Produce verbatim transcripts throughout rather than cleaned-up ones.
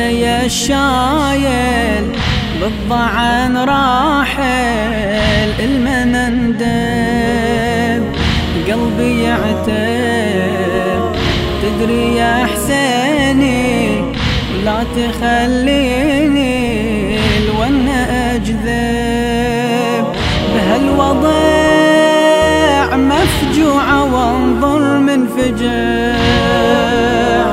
جاي الشايل بالضعن راحل المنندب قلبي يعتب تدري يا حسيني لا تخليني الون اجذب بهالوضع مفجوعة وانظر منفجع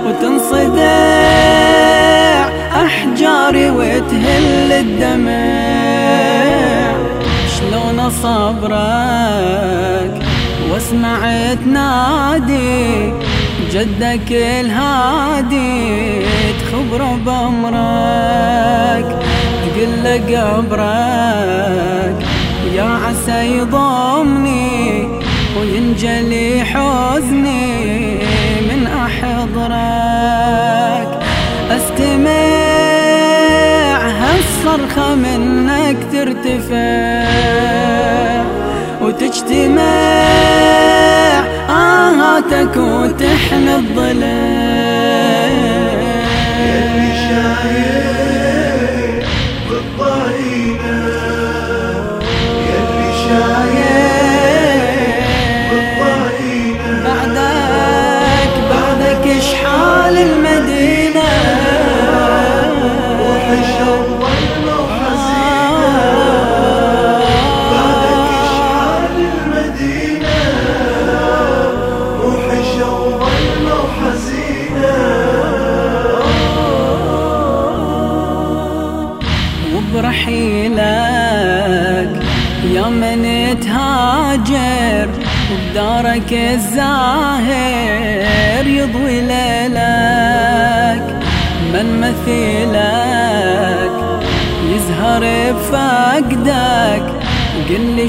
وتنصدع احجاري وتهل الدمع شلون اصبرك واسمع تنادي جدك الهادي تخبره بامرك تقل له قبرك يا عسى يضمني وينجلي حزني من احضرك استمع هالصرخة منك ترتفع وتجتمع آهاتك وتحن الضلع يلي شايل بالضعينة يلي شايل بالضعينة بعدك بعدك اشحال المدينة وحشة وظلمة وحزينة بعدك اشحال المدينة وحشة وظلمة وحزينة وبرحيلك يا من تهاجر وبدارك الزاهر يضوي ليلك من مثيلك يزهر بفقدك قل لي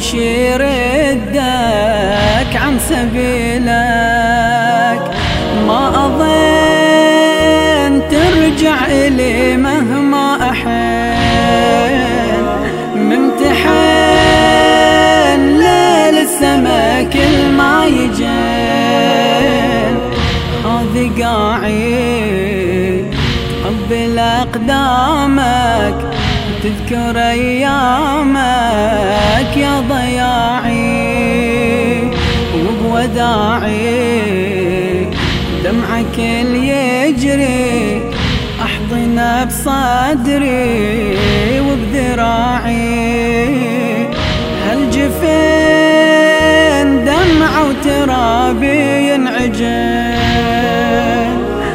شيردك عن سبيلك ما أظن ترجع إلي مهما أحن ممتحن ليل السما كل ما يجن هذي قاعد تقبل أقدامك تذكر أيامك يا ضياعي وبوداعي دمعك اللي يجري أحضنه بصدري وبذراعي هالجفين دمعة وترابي ينعجن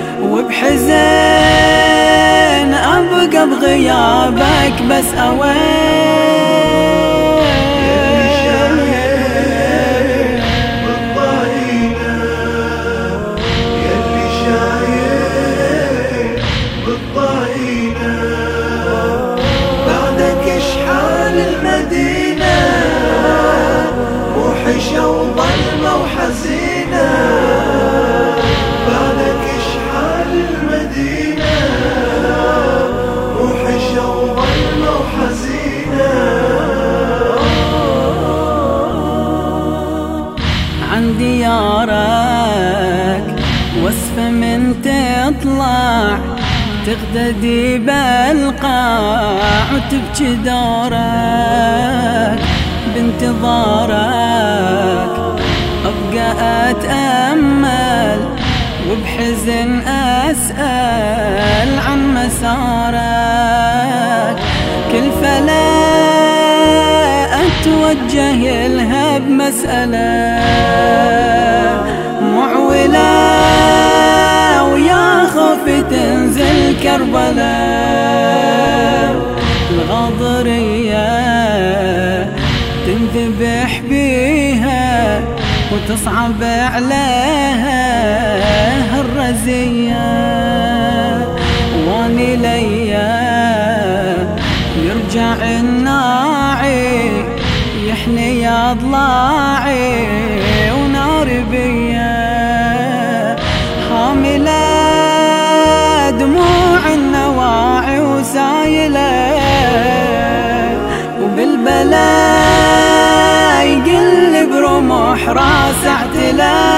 وبحزن أبقى بغيابك بس أوين وحشة وظلمة وحزينة بعدك اشحال المدينة وحشة وظلمة وحزينة عن ديارك وصفة من تطلع تغتدي بالقاع وتبكي دارك بانتظارك أبقى أتأمل وبحزن أسأل عن مسارك كل فلا أتوجه لها بمسألة معولة ويا خوفي تنزل كربلاء الغاضرية تنذبح بيها وتصعب عليها هالرزية واني ليا يرجع الناعي يحني يا ضلاعي ونار بيا حاملة دموع النواعي وسايلة وبالبلاء يقلب رموح راس اعتلاء